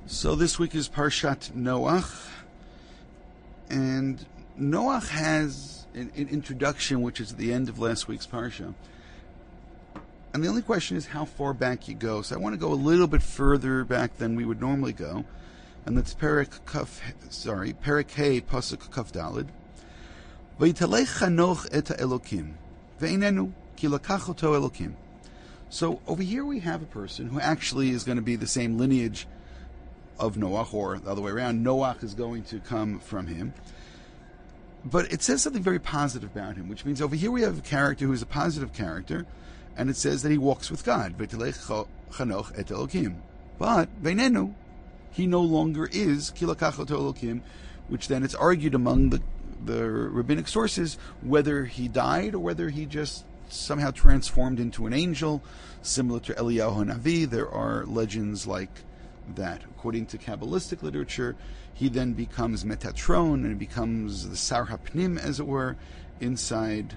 So this week is Parshat Noach, and Noach has an introduction which is at the end of last week's Parsha. And the only question is how far back you go. So I want to go a little bit further back than we would normally go. And that's Perek Hey, Pasuk Kaf Daled. V'yitalech Chanoch et ha'elokim, ve'einenu ki lakach oto elokim. So over here we have a person who actually is going to be the same lineage of Noach, or the other way around. Noach is going to come from him. But it says something very positive about him, which means over here we have a character who is a positive character, and it says that he walks with God. V'yitalech Chanoch et Elokim. But, ve'einenu, he no longer is ki lakach oto elokim, which then it's argued among the rabbinic sources whether he died or whether he just somehow transformed into an angel, similar to Eliyahu Navi. There are legends like that. According to Kabbalistic literature, he then becomes Metatron and becomes the Sar HaPnim, as it were, inside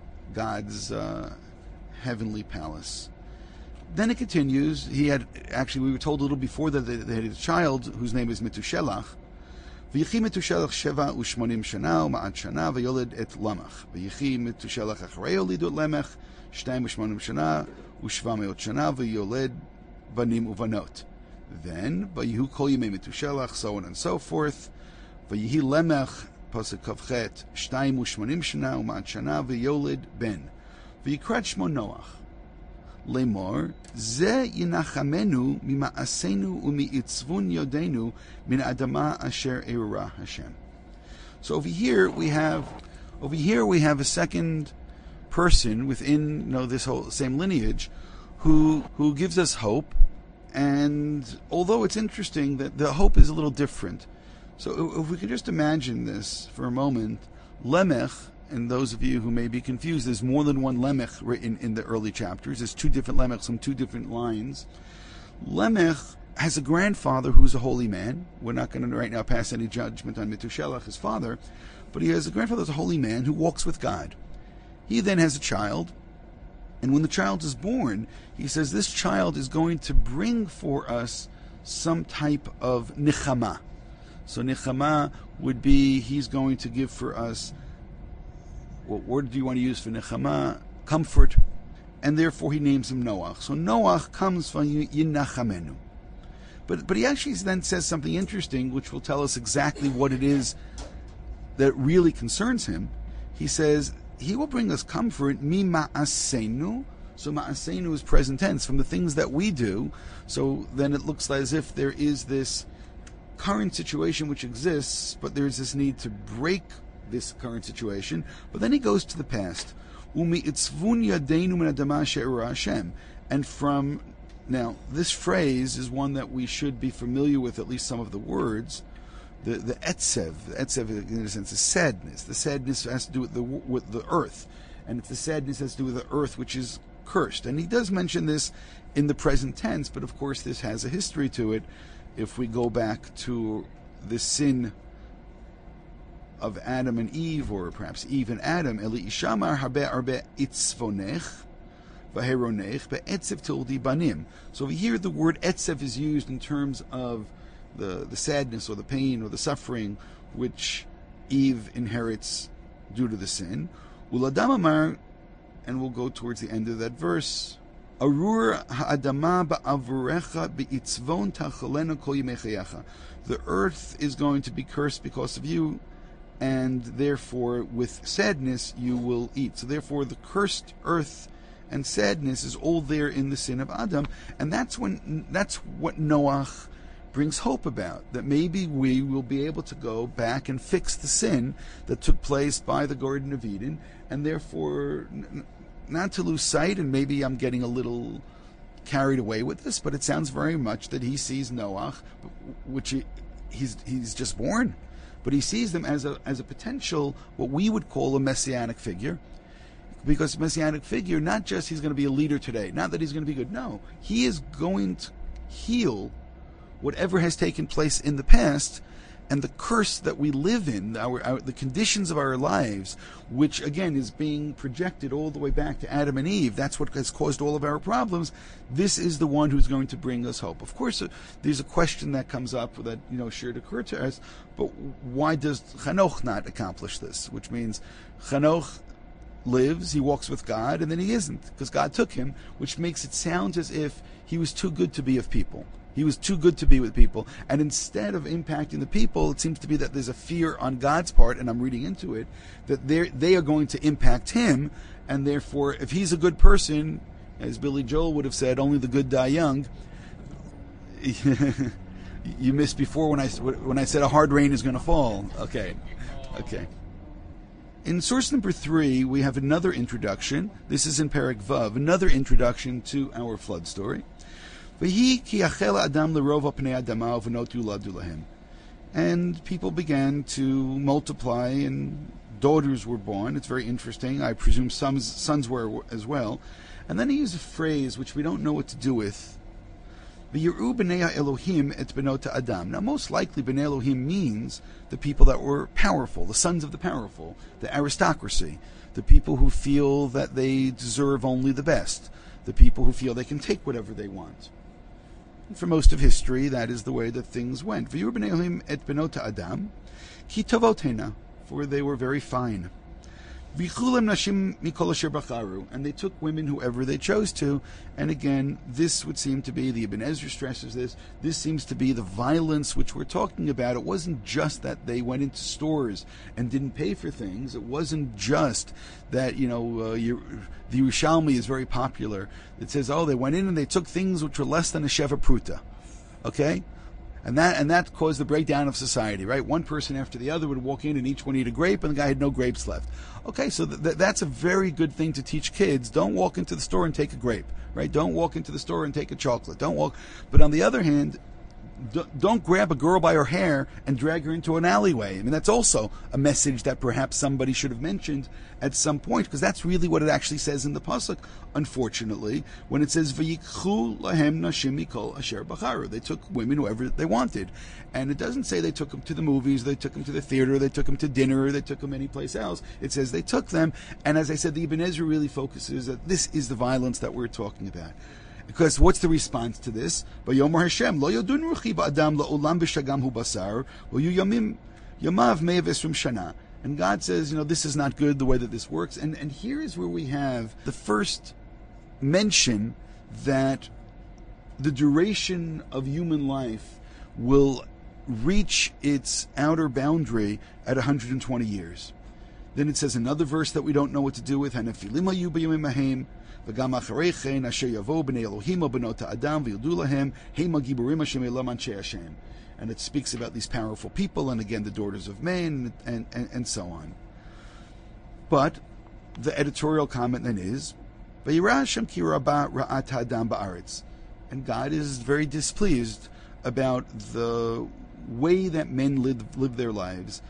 God's heavenly palace. Then it continues. We were told a little before that they had a child whose name is Metushelach. ויחי מתושלח 87 שנה ומעט שנה ויולד את למח. ויחי מתושלח אחרי הולידו את למח 82 שנה ו700 שנה ויולד בנים ובנות. Then, ויהיו כל ימי מתושלח, so on and so forth. ויהי למח, פסוק כ"ח, 82 שנה ומעט שנה ויולד בן. ויקרא את שמו נוח. לאמור, זה ינחמנו ממעשינו ומעצבון ידינו מן האדמה אשר ארורה Hashem. So over here we have a second person within this whole same lineage who gives us hope. And although it's interesting that the hope is a little different. So if we could just imagine this for a moment, Lemech, and those of you who may be confused, there's more than one Lemech in the early chapters. There's two different Lemechs from two different lines. Lemech has a grandfather who's a holy man. We're not going to right now pass any judgment on Metushelach, his father, but he has a grandfather who's a holy man who walks with God. He then has a child, and when the child is born, he says this child is going to bring for us some type of nichama. So nichama would be, he's going to give for us, what word do you want to use for nechama? Comfort. And therefore he names him Noach. So Noach comes from Yinachamenu. But he actually then says something interesting, which will tell us exactly what it is that really concerns him. He says, he will bring us comfort, mi ma'asenu. So ma'asenu is present tense, from the things that we do. So then it looks as if there is this current situation which exists, but there's this need to break this current situation. But then he goes to the past. And from, now this phrase is one that we should be familiar with, at least some of the words. The etzev in a sense is sadness. The sadness has to do with the earth, and the sadness has to do with the earth which is cursed. And he does mention this in the present tense, but of course this has a history to it. If we go back to the sin of Adam and Eve, or perhaps Eve and Adam, Eli Ishamar habe arbe itzvonech v'heronech be'etzev tildi banim. So over here the word etzev is used in terms of the sadness or the pain or the suffering which Eve inherits due to the sin. Uladam amar, and we'll go towards the end of that verse, Arur ha'adama ba'avurecha be'itzvon tachalena kol yimei chayecha. The earth is going to be cursed because of you, and therefore with sadness you will eat. So therefore the cursed earth and sadness is all there in the sin of Adam, and that's what Noach brings hope about, that maybe we will be able to go back and fix the sin that took place by the Garden of Eden, and therefore not to lose sight. And maybe I'm getting a little carried away with this, but it sounds very much that he sees Noach, which he's just born, but he sees them as a potential, what we would call a messianic figure. Because messianic figure, not just he's going to be a leader today, not that he's going to be good, no, he is going to heal whatever has taken place in the past, and the curse that we live in, the conditions of our lives, which again is being projected all the way back to Adam and Eve, that's what has caused all of our problems. This is the one who's going to bring us hope. Of course, there's a question that comes up that should occur to us, but why does Chanoch not accomplish this? Which means Chanoch lives, he walks with God, and then he isn't, because God took him, which makes it sound as if he was too good to be of people. He was too good to be with people. And instead of impacting the people, it seems to be that there's a fear on God's part, and I'm reading into it, that they are going to impact him, and therefore, if he's a good person, as Billy Joel would have said, only the good die young. You missed before when I said a hard rain is going to fall. Okay. In source number 3, we have another introduction. This is in Perek Vav, another introduction to our flood story. And people began to multiply, and daughters were born. It's very interesting. I presume some sons were as well. And then he used a phrase which we don't know what to do with. V'yiru b'nei Elohim et benot Adam. Now, most likely, b'nei Elohim means the people that were powerful, the sons of the powerful, the aristocracy, the people who feel that they deserve only the best, the people who feel they can take whatever they want. For most of history, that is the way that things went. V'yiru b'nei Elohim et benot Adam, ki tovot, for they were very fine. V'chulem nashim mikol asher bacharu, and they took women whoever they chose to. And again, this would seem to be, the Ibn Ezra stresses this seems to be the violence which we're talking about. It wasn't just that they went into stores and didn't pay for things. It wasn't just that, the Yerushalmi is very popular. It says, they went in and they took things which were less than a sheva pruta. Okay? And that caused the breakdown of society, right? One person after the other would walk in and each one eat a grape, and the guy had no grapes left. Okay, so that's a very good thing to teach kids. Don't walk into the store and take a grape, right? Don't walk into the store and take a chocolate. But on the other hand, don't grab a girl by her hair and drag her into an alleyway. I mean, that's also a message that perhaps somebody should have mentioned at some point, because that's really what it actually says in the pasuk. Unfortunately, when it says "Vayikchu lahem nashim mikol asher bacharu," they took women whoever they wanted, and it doesn't say they took them to the movies, they took them to the theater, they took them to dinner, they took them anyplace else. It says they took them, and as I said, the Ibn Ezra really focuses that this is the violence that we're talking about. Because what's the response to this? Vayomer Hashem, lo yodun ruchi ba'adam la'olam b'shagam hu basar, v'yu yamav me'av esrim shana. And God says, this is not good, the way that this works. And here is where we have the first mention that the duration of human life will reach its outer boundary at 120 years. Then it says another verse that we don't know what to do with, Hanafilim hayu b'yomim hahem, v'gam acharei chen asher yavo b'nei Elohim o b'not ha'adam v'yodu lahem hema giburim Hashem elam anshe Hashem. And it speaks about these powerful people, and again the daughters of men, and so on. But the editorial comment then is, Vayira Hashem ki rabba ra'at ha'adam ba'aretz, and God is very displeased about the way that men live their lives.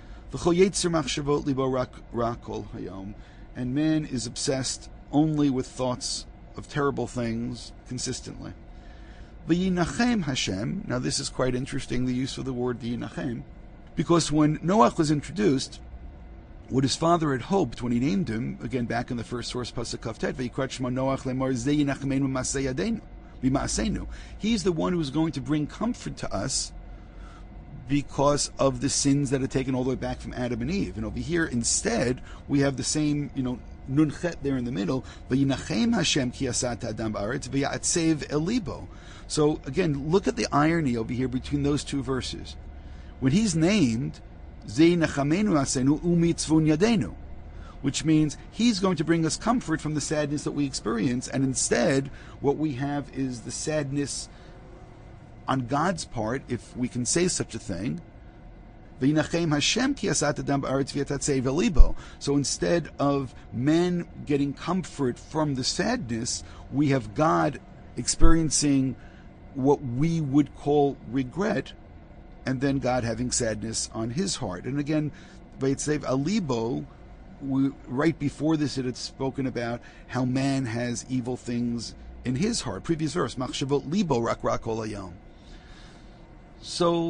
And man is obsessed only with thoughts of terrible things consistently. V'yinachem Hashem. Now this is quite interesting, the use of the word v'yinachem, because when Noach was introduced, what his father had hoped when he named him, again back in the first source, Pasuk Kaftet, v'yikrat shmo Noach lemar ze yinachmenu ma'asei yadeinu b'ma'aseinu. He's the one who is going to bring comfort to us because of the sins that are taken all the way back from Adam and Eve. And over here, instead, we have the same, nunchet there in the middle. V'yinachem Hashem ki asat adam ba'aretz v'yatsev elibo. So again, look at the irony over here between those two verses. When he's named, Zei nachamenu asenu umitzvun yadenu, which means he's going to bring us comfort from the sadness that we experience, and instead, what we have is the sadness on God's part, if we can say such a thing. V'yinachem Hashem ki asat adam ba'aretz v'yatatsev elibo. So instead of men getting comfort from the sadness, we have God experiencing what we would call regret, and then God having sadness on his heart. And again, Vayatsev Alibo, right before this it had spoken about how man has evil things in his heart. Previous verse, Machshavot Libo Rak Rak Ol Hayom. So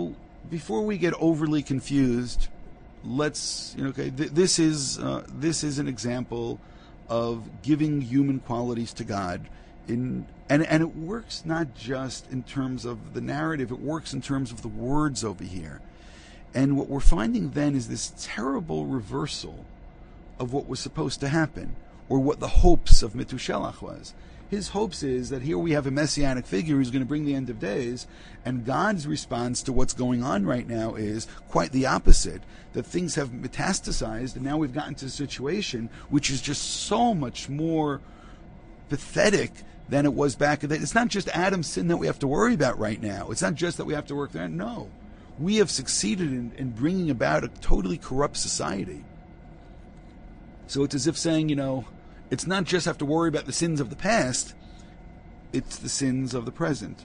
before we get overly confused, let's, this is an example of giving human qualities to God, and it works not just in terms of the narrative, it works in terms of the words over here. And what we're finding then is this terrible reversal of what was supposed to happen, or what the hopes of Metushelach was. His hopes is that here we have a messianic figure who's going to bring the end of days, and God's response to what's going on right now is quite the opposite, that things have metastasized, and now we've gotten to a situation which is just so much more pathetic than it was back then. It's not just Adam's sin that we have to worry about right now. It's not just that we have to work there. No. We have succeeded in bringing about a totally corrupt society. So it's as if saying, it's not just have to worry about the sins of the past, it's the sins of the present.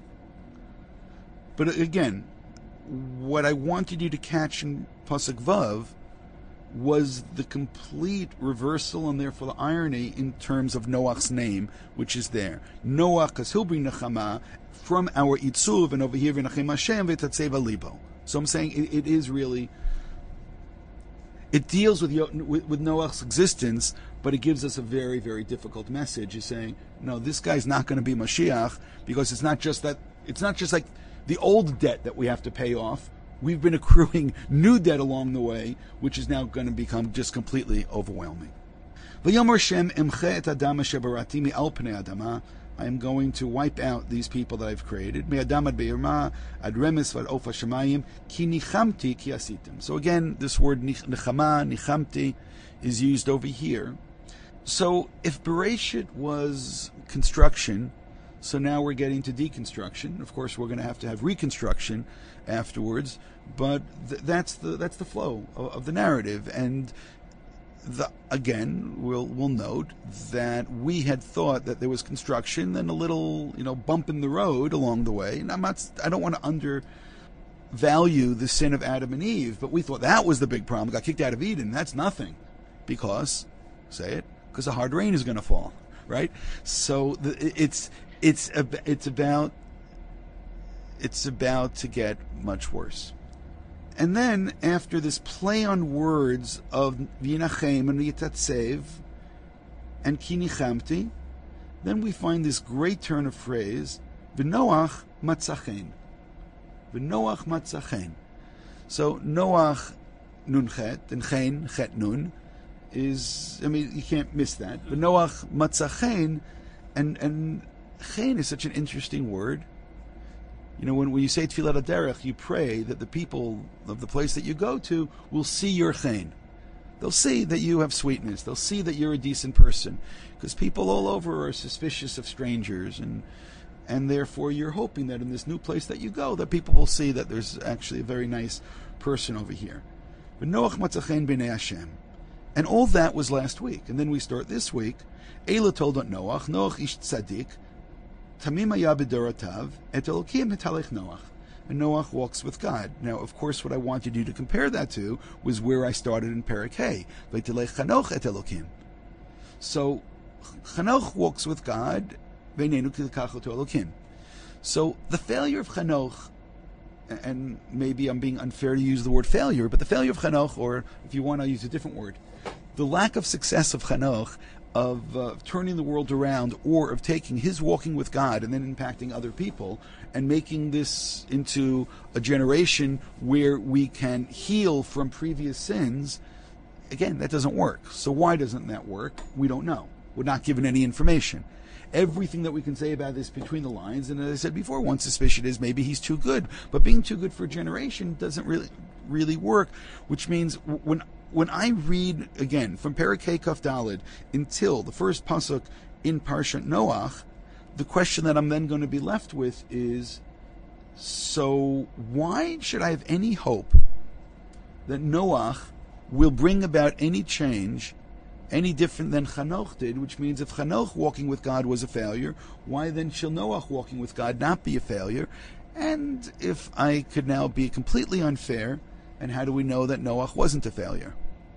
But again, what I wanted you to catch in Pasuk Vav was the complete reversal and therefore the irony in terms of Noach's name, which is there. Noach, because he'll bring Nechama from our Itzuv, and over here, V'nachem Hashem v'tatzeva libo. So I'm saying it is really, it deals with Noach's existence, but it gives us a very, very difficult message. It's saying, no, this guy's not going to be Mashiach, because it's not just like the old debt that we have to pay off. We've been accruing new debt along the way, which is now going to become just completely overwhelming. V'yomer Shem emche et adam asher barati mi'al pnei adama. I am going to wipe out these people that I've created. Me'adam ad be'irma, ad remes v'ad ofa shemayim, ki nichamti ki asitim. So again, this word nechama, nichamti, is used over here. So if Bereshit was construction, so now we're getting to deconstruction. Of course, we're going to have reconstruction afterwards, but that's the flow of the narrative. And again, we'll note that we had thought that there was construction and a little bump in the road along the way. And I don't want to undervalue the sin of Adam and Eve, but we thought that was the big problem. We got kicked out of Eden. That's nothing, because a hard rain is going to fall, right? So it's about to get much worse. And then, after this play on words of V'yinachem and Yitatsev and Ki Nichamti, then we find this great turn of phrase, V'noach matzachen. V'noach matzachen. So, Noach nunchet, and chen, chet nun, is, you can't miss that. V'noach matzachen, and chen is such an interesting word. When you say Tfilat HaDerech, you pray that the people of the place that you go to will see your chen. They'll see that you have sweetness. They'll see that you're a decent person. Because people all over are suspicious of strangers, and therefore you're hoping that in this new place that you go, that people will see that there's actually a very nice person over here. V'noach matzachen b'nei Hashem. And all that was last week. And then we start this week. Eila told Noach ish tzadik, Tamim haya b'dorotav, et Elokim hitalech Noach. And Noach walks with God. Now, of course, what I wanted you to compare that to was where I started in Perek Hey. V'telech Chanoch et Elokim. So, Chanoch walks with God, v'nenu kilkacho to Elokim. So, the failure of Chanoch, and maybe I'm being unfair to use the word failure, but the failure of Chanoch, or if you want, I'll use a different word. The lack of success of Chanoch, of turning the world around, or of taking his walking with God and then impacting other people and making this into a generation where we can heal from previous sins, again, that doesn't work. So why doesn't that work? We don't know. We're not given any information. Everything that we can say about this between the lines, and as I said before, one suspicion is maybe he's too good. But being too good for a generation doesn't really work, which means when I read, again, from Perek Hey Kaf Daled until the first pasuk in Parshat Noach, the question that I'm then going to be left with is, so why should I have any hope that Noach will bring about any change any different than Chanoch did, which means if Chanoch walking with God was a failure, why then shall Noach walking with God not be a failure? And if I could now be completely unfair, and how do we know that Noach wasn't a failure?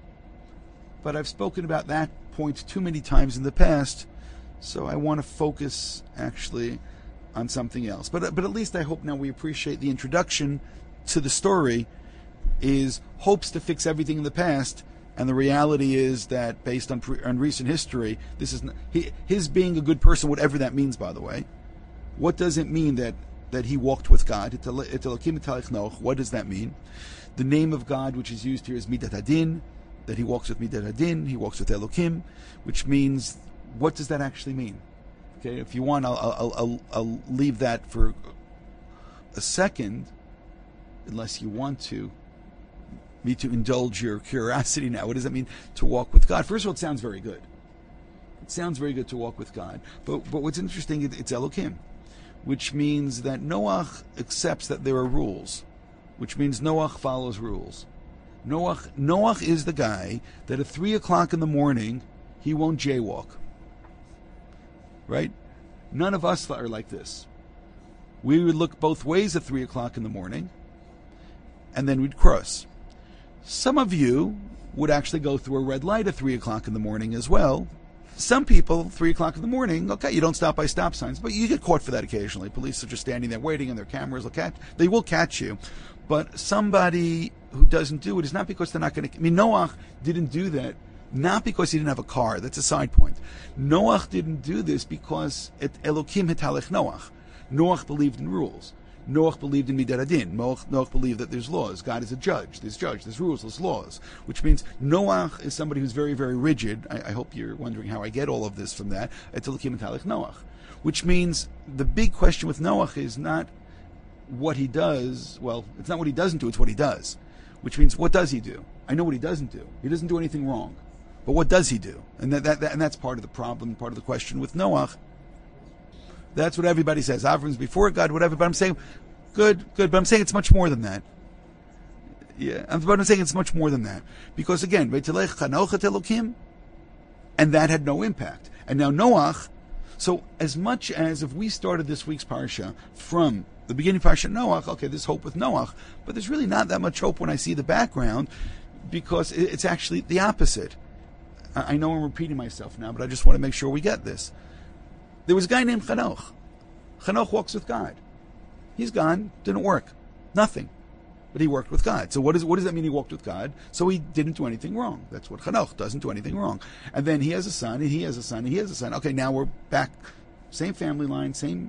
But I've spoken about that point too many times in the past, so I want to focus actually on something else. But at least I hope now we appreciate the introduction to the story is hopes to fix everything in the past, and the reality is that based on recent history, this is his being a good person, whatever that means, by the way. What does it mean that he walked with God? What does that mean? The name of God, which is used here, is Midat Hadin, that he walks with Midat Hadin, he walks with Elokim, which means, what does that actually mean? Okay, if you want, I'll leave that for a second, unless you want me to indulge your curiosity now. What does that mean to walk with God? First of all, it sounds very good. It sounds very good to walk with God. But what's interesting, it's Elokim, which means that Noach accepts that there are rules, which means Noach follows rules. Noach is the guy that at 3 o'clock in the morning, he won't jaywalk. Right? None of us are like this. We would look both ways at 3 o'clock in the morning, and then we'd cross. Some of you would actually go through a red light at 3 o'clock in the morning as well. Some people, 3 o'clock in the morning, okay, you don't stop by stop signs, but you get caught for that occasionally. Police are just standing there waiting, and their cameras will catch you. But somebody who doesn't do it is not because they're not going to. I mean, Noach didn't do that, not because he didn't have a car. That's a side point. Noach didn't do this because Elokim hitalech Noach. Noach believed in rules. Noach believed in Midat Hadin. Noach believed that there's laws. God is a judge. There's rules, there's laws. Which means Noach is somebody who's very, very rigid. I hope you're wondering how I get all of this from that. Elokim hitalech Noach. Which means the big question with Noach is not what he does. Well, it's not what he doesn't do, it's what he does. Which means, what does he do? I know what he doesn't do. He doesn't do anything wrong. But what does he do? And that's part of the problem, part of the question with Noach. That's what everybody says. Avram's before God, whatever. But I'm saying, good. But I'm saying it's much more than that. Yeah, but I'm saying it's much more than that. Because again, and that had no impact. And now Noach, so as much as if we started this week's parsha from the beginning of Parsha Noach, okay, there's hope with Noach, but there's really not that much hope when I see the background, because it's actually the opposite. I know I'm repeating myself now, but I just want to make sure we get this. There was a guy named Chanoch. Chanoch walks with God. He's gone, didn't work. Nothing. But he worked with God. So what does that mean, he walked with God? So he didn't do anything wrong. That's what Chanoch doesn't do anything wrong. And then he has a son, and he has a son, and he has a son. Okay, now we're back. Same family line, same,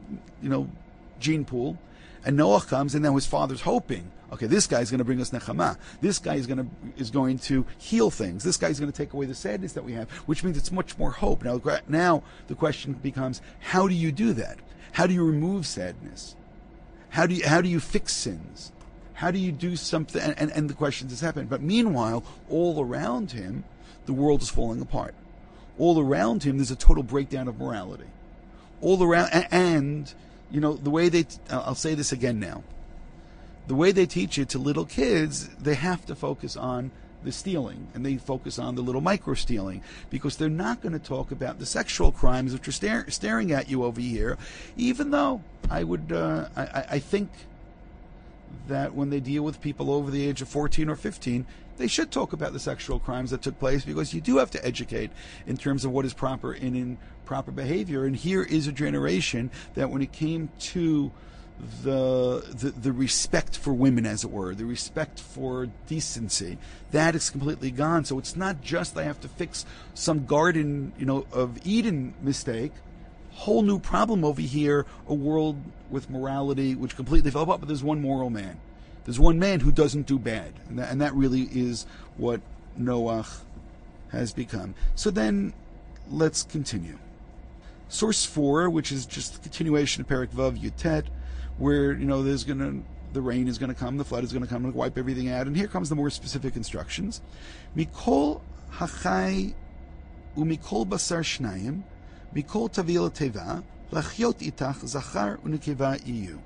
gene pool. And Noah comes, and now his father's hoping, okay, this guy's going to bring us nechama. This guy is going to heal things. This guy's going to take away the sadness that we have, which means it's much more hope. Now the question becomes, how do you do that? How do you remove sadness? How do you fix sins? How do you do something? And the question has happened. But meanwhile, all around him, the world is falling apart. All around him, there's a total breakdown of morality. All around, and the way I'll say this again now. The way they teach it to little kids, they have to focus on the stealing, and they focus on the little micro-stealing, because they're not going to talk about the sexual crimes which are staring at you over here, even though I think that when they deal with people over the age of 14 or 15, they should talk about the sexual crimes that took place, because you do have to educate in terms of what is proper and in proper behavior. And here is a generation that when it came to the respect for women, as it were, the respect for decency, that is completely gone. So it's not just I have to fix some Garden of Eden mistake. Whole new problem over here, a world with morality which completely fell apart, but there's one moral man. There's one man who doesn't do bad. And that really is what Noach has become. So then, let's continue. Source 4, which is just a continuation of Perek Vav Yutet, where, the rain is going to come, the flood is going to come and wipe everything out. And here comes the more specific instructions. Mikol hachai umikol basar shnayim, mikol tavil teva, lachyot itach zachar unikeva iyu.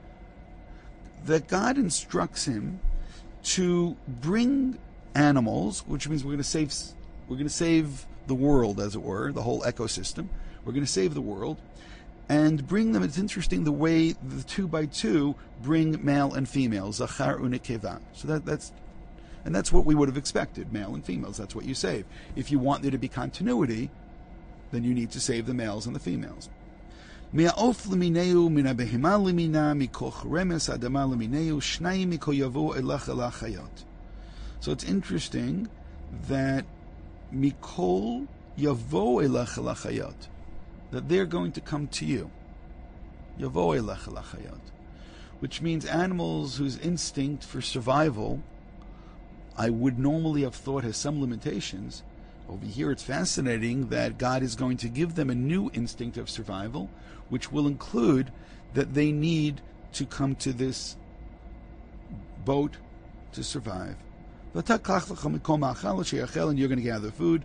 That God instructs him to bring animals, which means we're going to save the world, as it were, the whole ecosystem. We're going to save the world and bring them. It's interesting the way the 2 by 2 bring male and female, zachar unikeva. So that's what we would have expected, male and females. That's what you save. If you want there to be continuity, then you need to save the males and the females. מהעוף למיניהו, מן הבהמה למינה, מכוח רמס האדמה למיניהו, שניים מכל יבואו אלך אל החיות. So it's interesting that mikol yavo elach el hachayot, that they're going to come to you. Yavo elach el hachayot, which means animals whose instinct for survival I would normally have thought has some limitations. Over here it's fascinating that God is going to give them a new instinct of survival, which will include that they need to come to this boat to survive. And you're going to gather food.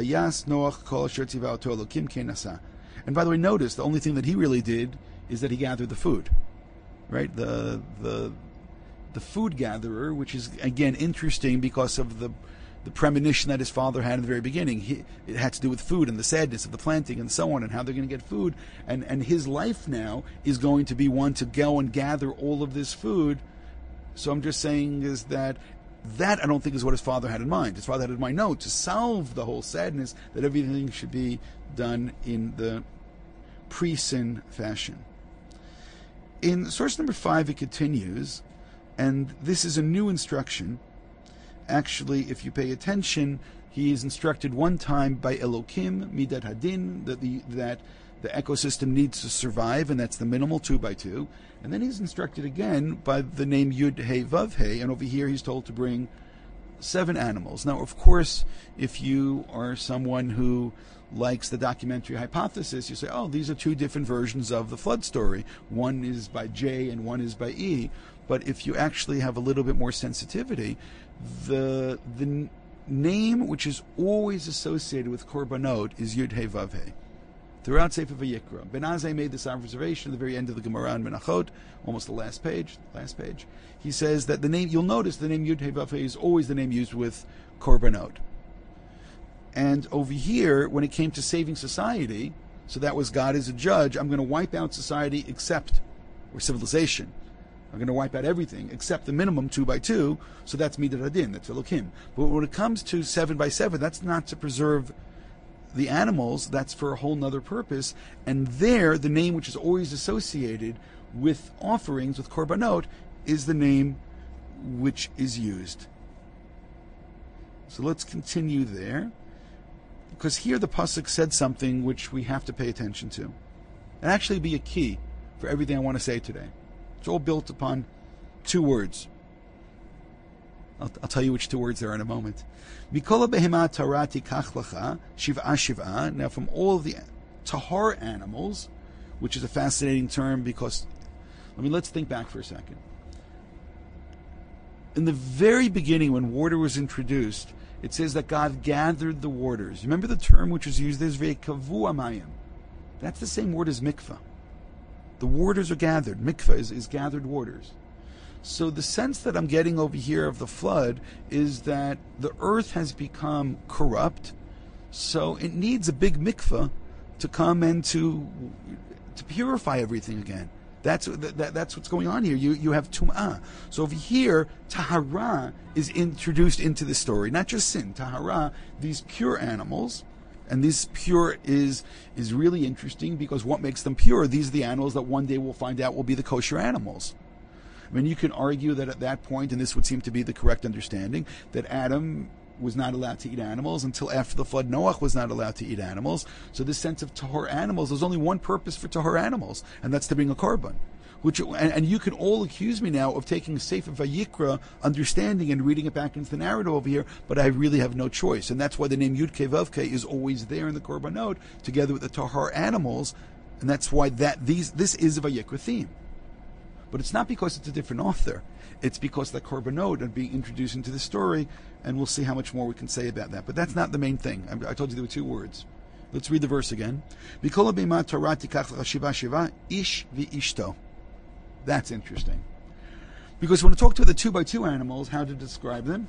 And by the way, notice the only thing that he really did is that he gathered the food, right? The food gatherer, which is again interesting because of the premonition that his father had in the very beginning. It had to do with food and the sadness of the planting and so on, and how they're going to get food. And his life now is going to be one to go and gather all of this food. So I'm just saying is that I don't think is what his father had in mind. His father had in mind, no, to solve the whole sadness, that everything should be done in the pre-sin fashion. In source number 5, it continues, and this is a new instruction. Actually, if you pay attention, he is instructed one time by Elokim, Midat Hadin, that the ecosystem needs to survive, and that's the minimal 2 by 2. And then he's instructed again by the name Yud He Vav He, and over here he's told to bring 7 animals. Now, of course, if you are someone who likes the documentary hypothesis, you say, oh, these are 2 different versions of the flood story. One is by J and one is by E. But if you actually have a little bit more sensitivity, the name which is always associated with Korbanot is Yud He Vav He. Throughout Sefer Vayikra, Ben Azai made this observation at the very end of the Gemara in Menachot, almost the last page. He says that the name, you'll notice the name Yud He Vav He is always the name used with Korbanot. And over here, when it came to saving society, so that was God as a judge, I'm going to wipe out society or civilization. I'm going to wipe out everything except the minimum 2 by 2, so that's Midat Hadin, that's Elokim. But when it comes to 7 by 7, that's not to preserve the animals, that's for a whole nother purpose. And there, the name which is always associated with offerings, with korbanot, is the name which is used. So let's continue there, because here the pasuk said something which we have to pay attention to, and actually be a key for everything I want to say today. It's all built upon 2 words. I'll tell you which 2 words there are in a moment. Mikola behema tarati kachlacha shiv'a. Now, from all of the tahar animals, which is a fascinating term because, let's think back for a second. In the very beginning, when water was introduced, it says that God gathered the waters. Remember the term which is used there is ve'kavu amayim. That's the same word as mikvah. The waters are gathered. Mikvah is gathered waters. So the sense that I'm getting over here of the flood is that the earth has become corrupt, so it needs a big mikvah to come and to purify everything again. That's what's going on here. You have tum'ah. So over here, tahara is introduced into the story. Not just sin, tahara, these pure animals. And this pure is really interesting because what makes them pure? These are the animals that one day we'll find out will be the kosher animals. You can argue that at that point, and this would seem to be the correct understanding, that Adam was not allowed to eat animals until after the flood. Noach was not allowed to eat animals. So this sense of tahor animals, there's only one purpose for tahor animals, and that's to bring a korban. And you can all accuse me now of taking a Sefer Vayikra understanding and reading it back into the narrative over here, but I really have no choice. And that's why the name Yud Kei Vav Kei is always there in the Korbanot, together with the Tahar animals, and that's why this is a Vayikra theme. But it's not because it's a different author. It's because the Korbanot are being introduced into the story, and we'll see how much more we can say about that. But that's not the main thing. I told you there were 2 words. Let's read the verse again. B'kol ha'behema Torah tikach shiva shiva ish v'ishto. That's interesting. Because when I talk to the 2 by 2 animals, how to describe them?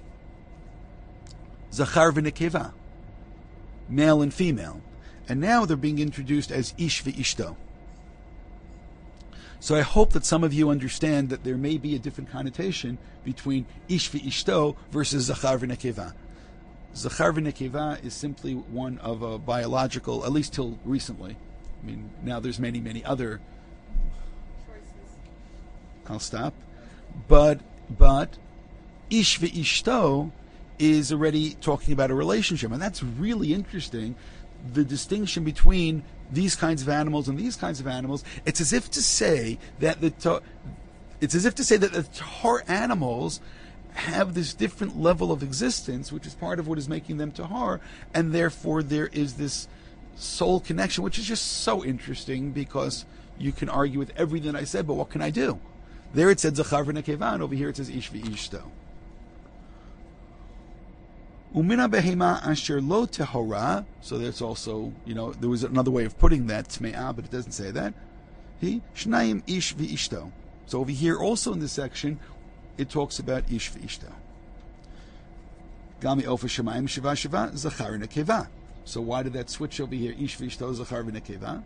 Zachar v'nekeva. Male and female. And now they're being introduced as ish v'ishto. So I hope that some of you understand that there may be a different connotation between ish v'ishto versus zachar v'nekeva. Zachar v'nekeva is simply one of a biological, at least till recently, I mean, now there's many, many other. I'll stop. But ish ve'ishto is already talking about a relationship, and that's really interesting. The distinction between these kinds of animals and these kinds of animals. It's as if to say that the tahor animals have this different level of existence, which is part of what is making them tahor, and therefore there is this soul connection, which is just so interesting because you can argue with everything I said, but what can I do? There it said zachar v'nekeva, and over here it says ish v'ishto. Umina behema asher lo tehora. So there's also, there was another way of putting that tme'ah, but it doesn't say that. He shnayim ish v'ishto. So over here, also in this section, it talks about ish v'ishto. Gami ofa shemayim shiva shiva zachar v'nekeva. So why did that switch over here? Ish v'ishto zachar v'nekeva.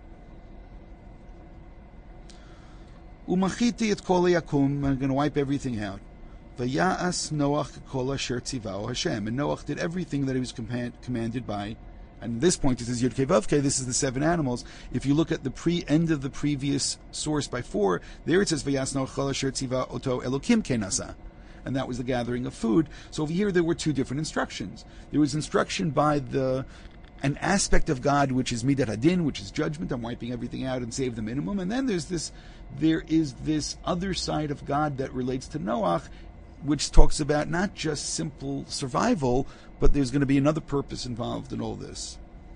Umachiti et kol yakum. I'm going to wipe everything out. Vayas Noach kol asher tzivao Hashem. And Noach did everything that he was commanded by. And at this point it says Yud Kei Vav Kei. This is the 7 animals. If you look at the end of the previous source by 4, there it says Vayas Noach kol asher tzivao oto Elokim kenasa. And that was the gathering of food. So over here there were 2 different instructions. There was instruction by an aspect of God which is midat hadin, which is judgment. I'm wiping everything out and save the minimum. And then there is this other side of God that relates to Noach, which talks about not just simple survival, but there's going to be another purpose involved in all this.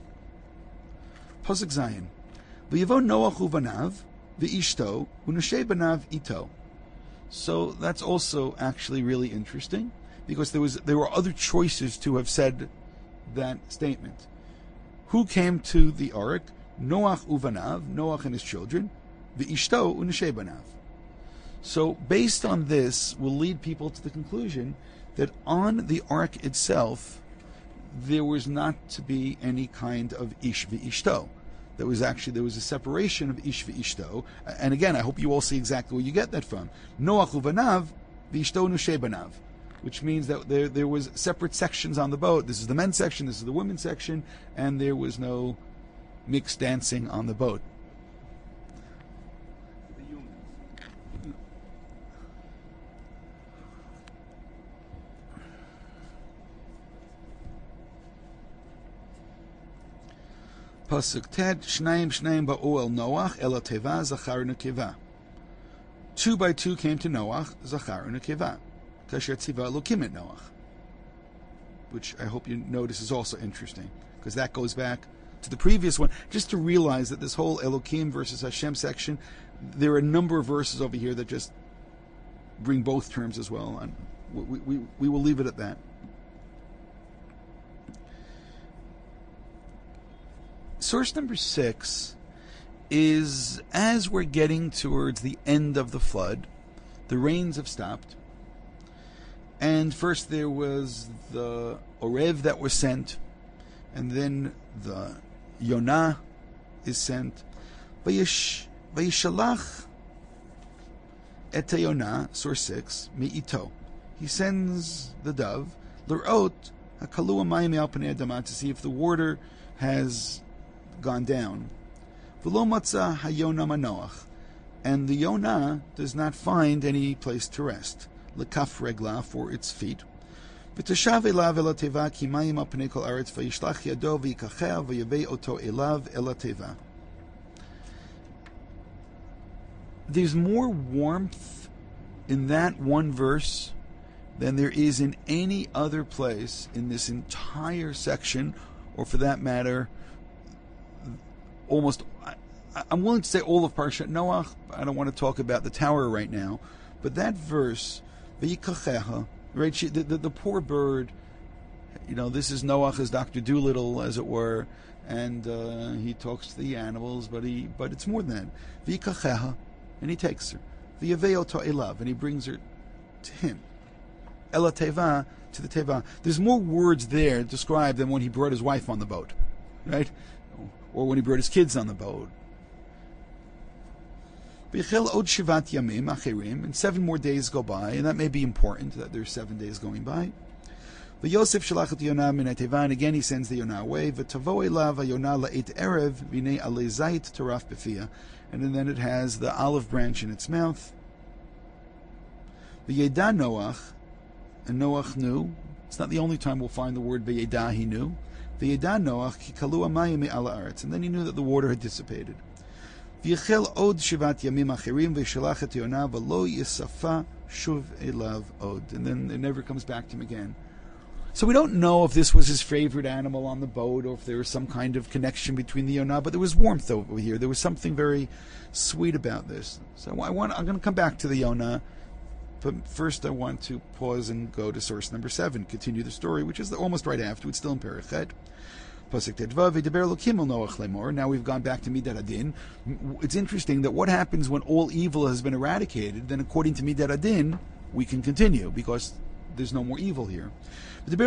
Pasuk Zayin. V'yavo Noach uvanav v'ishto u'nashei banav ito. So that's also actually really interesting, because there were other choices to have said that statement. Who came to the ark? Noach uvanav, Noach and his children, v'ishto u'nashei banav. So based on this, will lead people to the conclusion that on the ark itself, there was not to be any kind of ish v'ishto. There was a separation of ish v'ishto. And again, I hope you all see exactly where you get that from. Noach uvanav v'ishto u'nashei banav, which means that there was separate sections on the boat. This is the men's section, this is the women's section, and there was no mixed dancing on the boat. Pasuk Ted, Shnayim ba'u el Noach, el teva, zachar nekeva. 2 by 2 came to Noach, zachar nekeva. Kasher tziva elokim et Noach. Which I hope you notice is also interesting, because that goes back to the previous one, just to realize that this whole Elokim versus Hashem section, there are a number of verses over here that just bring both terms as well, and we will leave it at that. Source number 6 is, as we're getting towards the end of the flood, the rains have stopped, and first there was the Orev that was sent, and then the Yonah is sent. Vayishalach et Yonah, source 6, mi'ito. He sends the dove, l'rot hakalu hamayim me'al pnei adama, to see if the water has gone down. V'lo matza hayonah manoach, and the Yonah does not find any place to rest. L'kaf regla, for its feet. V'tashav elav el hateva ki mayim al pnei kol aretz v'yishlach yado v'yikachea v'yavei oto elav el hateva. There's more warmth in that one verse than there is in any other place in this entire section, or for that matter, almost, I'm willing to say all of Parshat Noach. I don't want to talk about the tower right now, but that verse, v'yikacheha, right? The poor bird, this is Noach as Dr. Doolittle, as it were, and he talks to the animals, but it's more than that. V'yikacheha, and he takes her. V'yavei oto elav, and he brings her to him. Ela teva, to the teva. There's more words there described than when he brought his wife on the boat, right? Or when he brought his kids on the boat. V'yichel od shivat yamim achirim, and 7 more days go by, and that may be important, that there's 7 days going by. V'Yosef shalachet Yonah min ha'teva, and again he sends the Yonah away. V'tavo elav ha'Yonah la'et erev v'nei alei zayit taraf b'fiyah, and then it has the olive branch in its mouth. V'yeda Noach, and Noach knew. It's not the only time we'll find the word v'yeda, he knew. V'yeda Noach ki kalu hamayim me'al ha'aretz, and then he knew that the water had dissipated. V'yichel od shivat yamim achirim v'yishalach et Yonah v'lo yisafa shuv elav od, and then it never comes back to him again. So we don't know if this was his favorite animal on the boat, or if there was some kind of connection between the Yonah, but there was warmth over here. There was something very sweet about this. So I'm going to come back to the Yonah, but first I want to pause and go to source number 7, continue the story, which is almost right after. It's still in Perichet. Now we've gone back to Midat Adin. It's interesting that what happens when all evil has been eradicated, then according to Midat Adin, we can continue, because there's no more evil here. You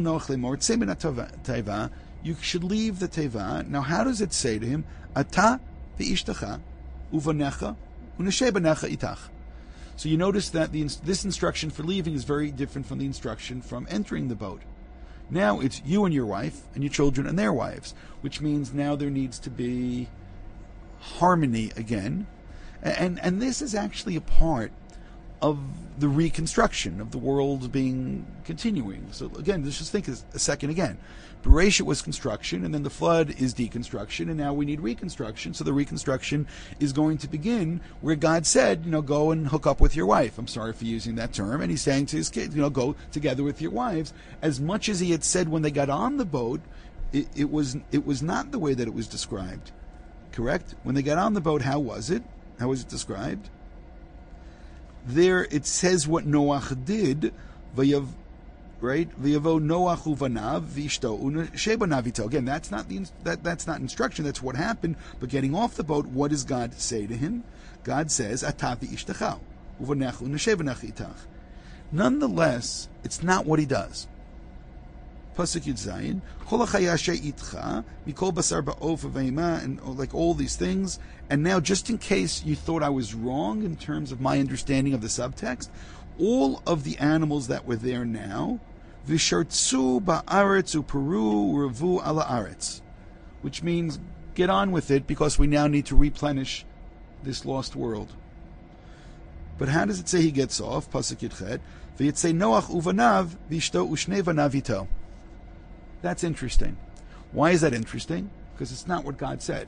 should leave the teva. Now, how does it say to him? Ata v'ishtacha uvanecha u'neshebanecha itach. So you notice that this instruction for leaving is very different from the instruction from entering the boat. Now it's you and your wife and your children and their wives, which means now there needs to be harmony again. And this is actually a part of the reconstruction of the world continuing. So again, let's just think a second again. Bereshit was construction, and then the flood is deconstruction, and now we need reconstruction. So the reconstruction is going to begin where God said, go and hook up with your wife. I'm sorry for using that term. And he's saying to his kids, go together with your wives. As much as he had said when they got on the boat, it was not the way that it was described. Correct? When they got on the boat, how was it? How was it described? There it says what Noach did, right? V'yavo Noach uvanav v'ishto u'neshebanav. Again, that's not instruction. That's what happened. But getting off the boat, what does God say to him? God says, "Ata v'ishtacha uvanecha u'neshebanach itach." Nonetheless, it's not what he does. Pasuk Yud Zayin, Kol ha'chayashe itcha mikol basar ba'of v'eima, and like all these things. And now, just in case you thought I was wrong in terms of my understanding of the subtext, all of the animals that were there now, v'shartzu ba'aretz u'peru u'revu ala aretz, which means get on with it, because we now need to replenish this lost world. But how does it say he gets off? Pasuk Yud Chet, v'yitzei Noach uvanav v'ishto u'shnei vanav ito. That's interesting. Why is that interesting? Because it's not what God said.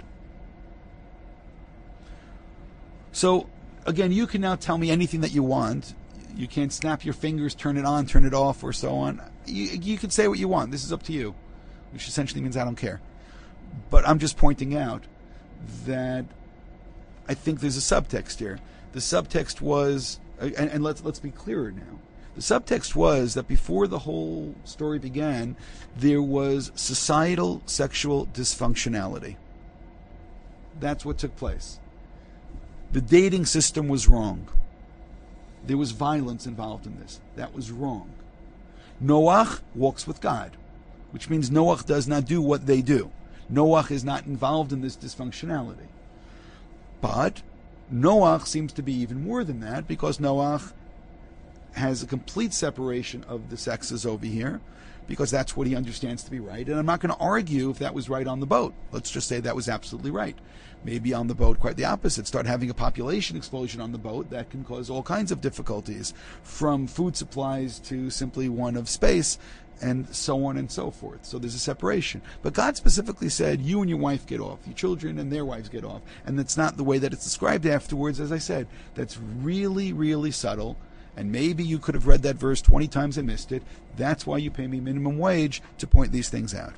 So, again, you can now tell me anything that you want. You can't snap your fingers, turn it on, turn it off, or so on. You can say what you want. This is up to you, which essentially means I don't care. But I'm just pointing out that I think there's a subtext here. The subtext was, and let's be clearer now. The subtext was that before the whole story began, there was societal sexual dysfunctionality. That's what took place. The dating system was wrong. There was violence involved in this. That was wrong. Noach walks with God, which means Noach does not do what they do. Noach is not involved in this dysfunctionality. But Noach seems to be even more than that, because Noach has a complete separation of the sexes over here, because that's what he understands to be right. And I'm not going to argue if that was right on the boat. Let's just say that was absolutely right. Maybe on the boat, quite the opposite. Start having a population explosion on the boat that can cause all kinds of difficulties, from food supplies to simply one of space, and so on and so forth. So there's a separation. But God specifically said, you and your wife get off, your children and their wives get off. And that's not the way that it's described afterwards. As I said, that's really, really subtle. And maybe you could have read that verse 20 times and missed it. That's why you pay me minimum wage, to point these things out.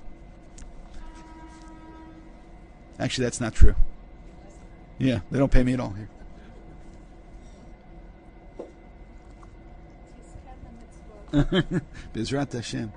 Actually, that's not true. Yeah, they don't pay me at all here. Bizrat Hashem.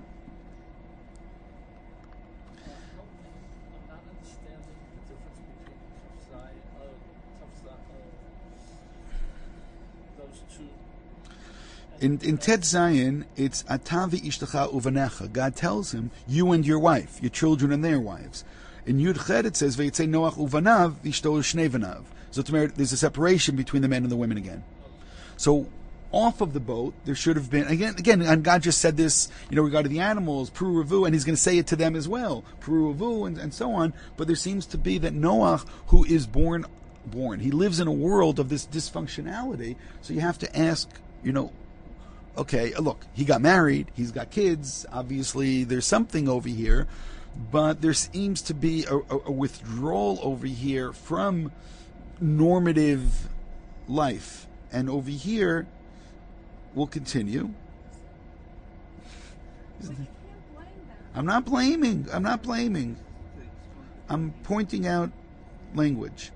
In Tet Zayin, it's Ata v'ishtacha uvanecha. God tells him, you and your wife, your children and their wives. In Yud Chet it says, V'yitzei Noach uvanav v'ishto shnei vanav. So there's a separation between the men and the women again. So off of the boat, there should have been, again, and God just said this, regarding the animals, Puruvu, and he's going to say it to them as well, Puruvu, and so on. But there seems to be that Noach, who is born, he lives in a world of this dysfunctionality. So you have to ask, okay, look, he got married, he's got kids, obviously there's something over here, but there seems to be a withdrawal over here from normative life. And over here, we'll continue. I'm not blaming. I'm pointing out language.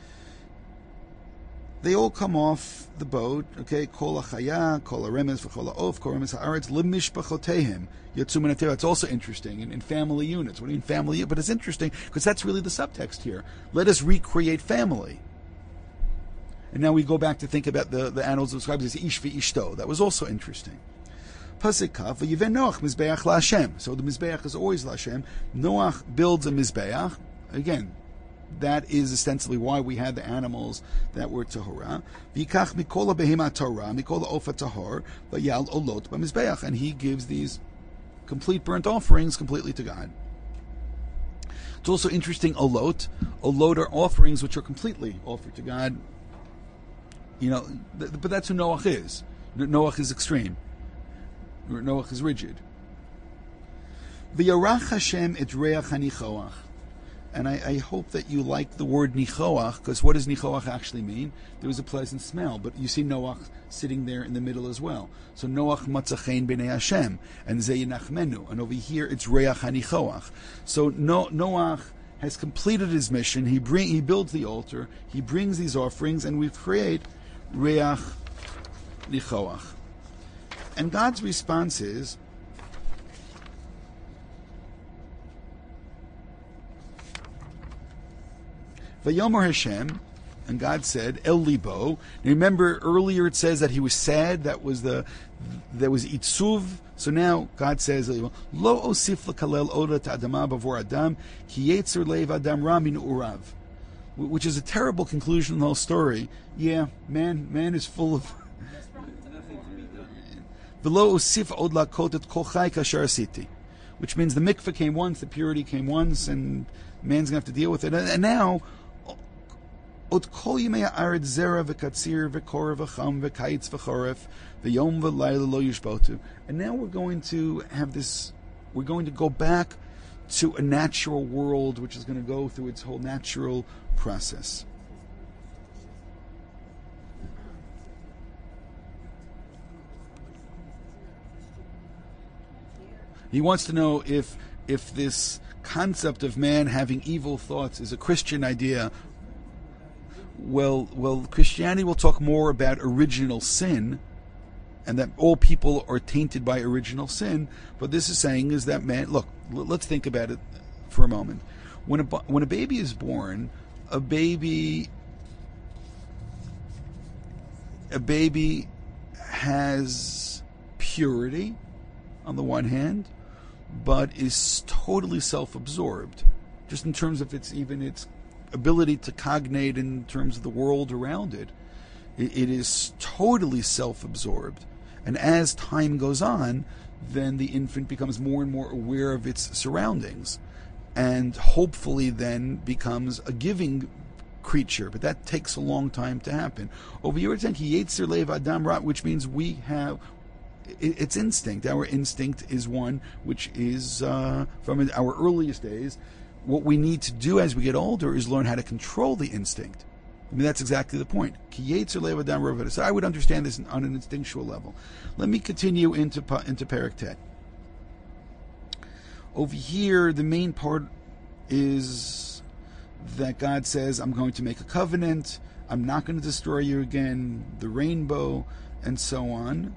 They all come off the boat, okay? Kol hachaya, kol haremes, v'kol ha'of, kol haremes ha'aretz, limishpachotehem. Yatsu min ha'teva. It's also interesting in family units. What do you mean family? But it's interesting because that's really the subtext here. Let us recreate family. And now we go back to think about the animals described as ish v'ishto. That was also interesting. Pasuk Kaf, v'yiven Noach mizbeach la'Hashem. So the mizbeach is always la'Hashem. Noach builds a mizbeach. Again, that is ostensibly why we had the animals that were tahora. V'yikach mikol behema Torah, mikol ofa tahor, v'yal olot b'mizbeach. And he gives these complete burnt offerings completely to God. It's also interesting, olot. Olot are offerings which are completely offered to God. But that's who Noach is. Noach is extreme. Noach is rigid. V'yarach Hashem et reach hanichoach. And I hope that you like the word nichoach, because what does nichoach actually mean? There was a pleasant smell, but you see Noach sitting there in the middle as well. So Noach matzachein b'nei Hashem, and zeyinachmenu, and over here it's reach hanichoach. So Noach has completed his mission. He builds the altar. He brings these offerings, and we create reach nichoach. And God's response is, Vayomer Hashem, and God said, El libo. Now remember earlier it says that he was sad. That was itzuv. So now God says, Lo osif lekalel oda ta'adama bavor adam ki yetzer leiv adam ra min urav, which is a terrible conclusion of the whole story. Yeah, man is full of. V'lo osif od lakot et kol chai kasher asiti, which means the mikveh came once, the purity came once, and man's going to have to deal with it. And now, Od kol yimei ha'aretz zera v'katzir v'kor v'cham v'kaitz v'choref v'yom v'layla lo yishbotu. And now we're going to have this. We're going to go back to a natural world, which is going to go through its whole natural process. He wants to know if this concept of man having evil thoughts is a Christian idea. Well, Christianity will talk more about original sin, and that all people are tainted by original sin. But this is saying is that man. Look, let's think about it for a moment. When a baby is born, a baby has purity on the one hand, but is totally self-absorbed, just in terms of its ability to cognate in terms of the world around it. It is totally self-absorbed. And as time goes on, then the infant becomes more and more aware of its surroundings, and hopefully then becomes a giving creature. But that takes a long time to happen. Over here it's saying, Yetzer Leiv Adam Ra, which means we have it's instinct. Our instinct is one which is from our earliest days. What we need to do as we get older is learn how to control the instinct. I mean, that's exactly the point. So I would understand this on an instinctual level. Let me continue into Perek Tet. Over here, the main part is that God says, I'm going to make a covenant. I'm not going to destroy you again. The rainbow, and so on.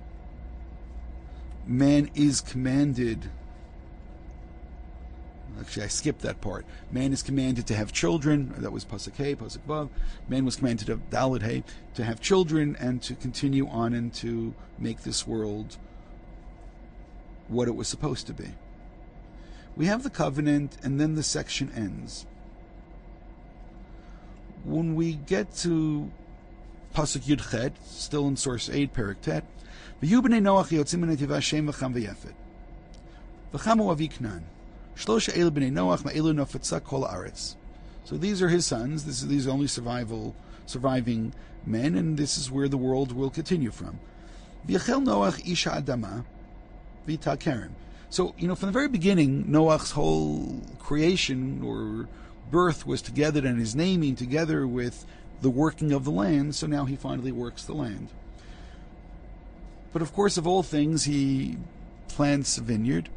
Man is commanded. Actually, I skipped that part. Man is commanded to have children. That was Pasuk Hey, Pasuk Vav. Man was commanded to Dalet Hey, to have children and to continue on and to make this world what it was supposed to be. We have the covenant, and then the section ends. When we get to Pasuk Yud Chet, still in source 8, Perik Tet. V'yu b'nei Noach yotzim b'netiva Shem v'cham v'yefet. V'chamu avi Knan. Shlosha el b'nei Noach ma'elu nofetza kol haaretz. So these are his sons. These are only surviving men, and this is where the world will continue from. V'yachel Noach isha adama v'yita kerem. So, from the very beginning, Noach's whole creation or birth was together, and his naming together with the working of the land, so now he finally works the land. But of course, of all things, he plants a vineyard.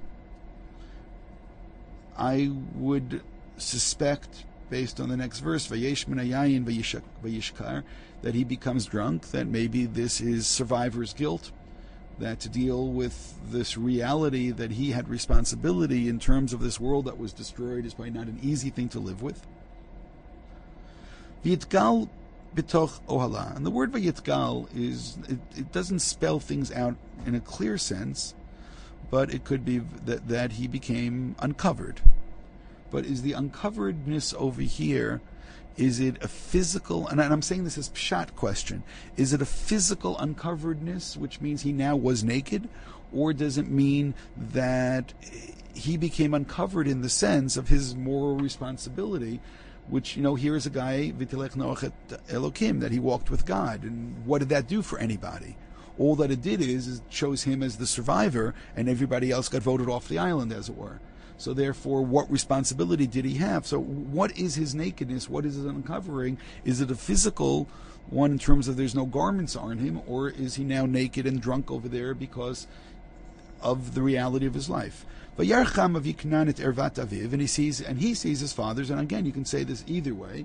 I would suspect, based on the next verse, Vayesh min hayayin vayishkar, that he becomes drunk, that maybe this is survivor's guilt, that to deal with this reality that he had responsibility in terms of this world that was destroyed is probably not an easy thing to live with. V'yitgal b'toch ohala. And the word v'yitgal it doesn't spell things out in a clear sense, but it could be that he became uncovered. But is the uncoveredness over here, is it a physical, and I'm saying this as pshat question, is it a physical uncoveredness, which means he now was naked, or does it mean that he became uncovered in the sense of his moral responsibility, which, here is a guy, V'tilech Noach et Elokim, that he walked with God, and what did that do for anybody? All that it did is it shows him as the survivor, and everybody else got voted off the island, as it were. So therefore, what responsibility did he have? So what is his nakedness? What is his uncovering? Is it a physical one in terms of there's no garments on him, or is he now naked and drunk over there because of the reality of his life? Vayarcham aviknan et ervat aviv, and he sees his father's, and again you can say this either way,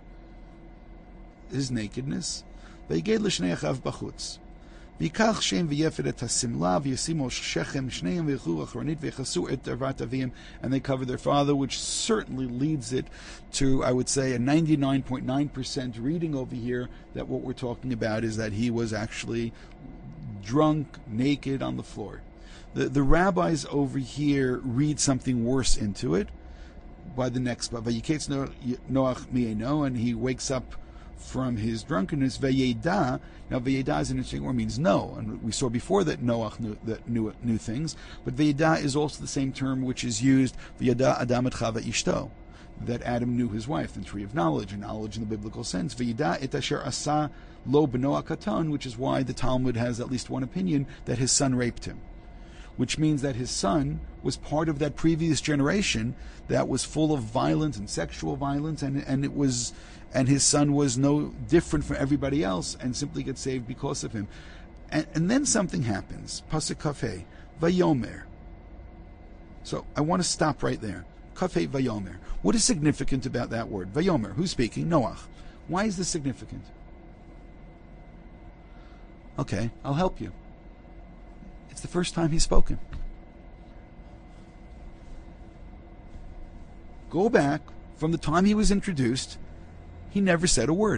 his nakedness. Vayiged l'shnei achav bachutz. V'yikach Shem v'yefet et hasimla v'yasimo shechem shneim v'yichu achronit v'yechasu et ervat avim, and they cover their father, which certainly leads it to, I would say, a 99.9% reading over here that what we're talking about is that he was actually drunk, naked on the floor. The rabbis over here read something worse into it by the next, Vayiketz Noach mi'eno, and he wakes up from his drunkenness. Vayeda. Now Vayeda is an interesting word, means know, and we saw before that Noach knew things, but Vayeda is also the same term which is used Vayeda Adam et Chava Ishto, that Adam knew his wife, the tree of knowledge, and knowledge in the biblical sense. Vayeda et asher asa lo b'no katan, which is why the Talmud has at least one opinion that his son raped him, which means that his son was part of that previous generation that was full of violence and sexual violence, and his son was no different from everybody else and simply gets saved because of him. And then something happens. Pasuk Kafei, Vayomer. So I want to stop right there. Kafei Vayomer. What is significant about that word? Vayomer. Who's speaking? Noach. Why is this significant? Okay, I'll help you. It's the first time he's spoken. Go back from the time he was introduced, he never said a word.